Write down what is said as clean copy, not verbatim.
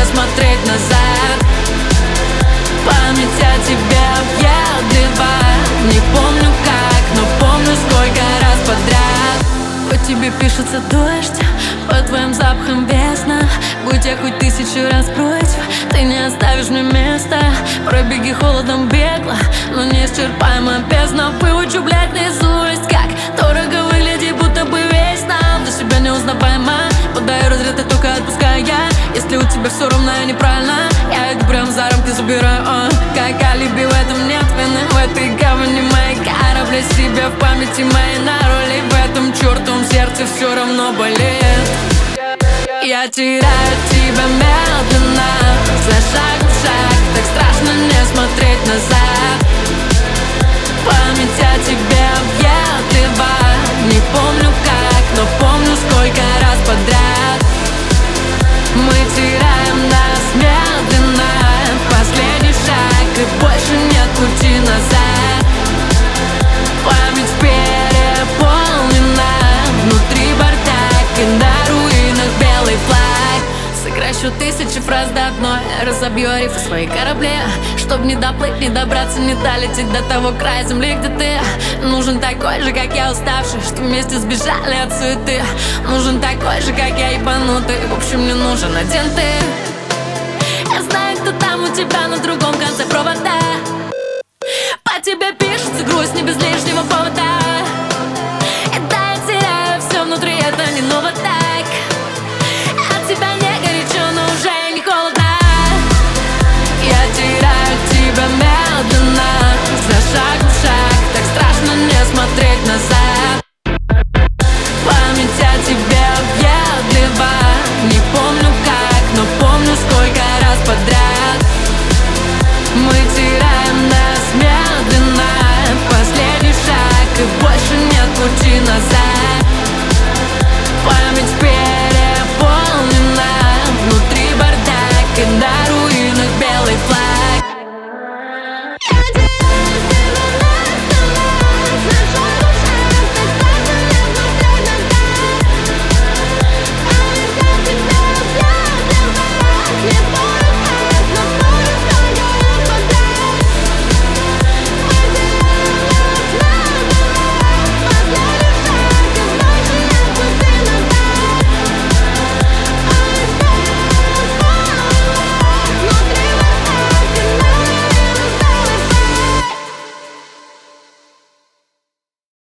смотреть назад. Память о тебе въедливая. Не помню как, но помню сколько раз подряд. По тебе пишется дождь, по твоим запахам весна. Будь я хоть 1000 раз против, ты не оставишь мне места. Пробеги холодом бегло, но неисчерпаема бездна. Выучу, блядь, наизусть, как дорого выглядит, будто бы весь нам. Для себя неузнаваемо, подаю разряд и только отпускаю я. Если у тебя все равно и неправильно, я иду прям за рамки забираю. Как алиби, в этом нет вины. В этой гавани мои корабли, себя в памяти моей на роли. В этом чертовом сердце все равно болит. Я теряю тебя медленно, за шаг в шаг. Так страшно не смотреть назад. Память о тебе въедлива. Не помню как, но помню сколько раз подряд. Мы теряем нас медленно. Последний шаг и больше нет пути назад. Память переполнена, внутри бардак и на руинах белый флаг. Сокращу 1000 фраз до одной, разобью рифы свои корабли. Чтоб не доплыть, не добраться, не долететь до того края земли, где ты. Нужен такой же, как я, уставший, что вместе сбежали от суеты. Нужен такой же, как я, ебанутый. В общем, мне нужен один ты. Я знаю, кто там у тебя на другом конце провода. По тебе пишется грусть не без лишнего повода.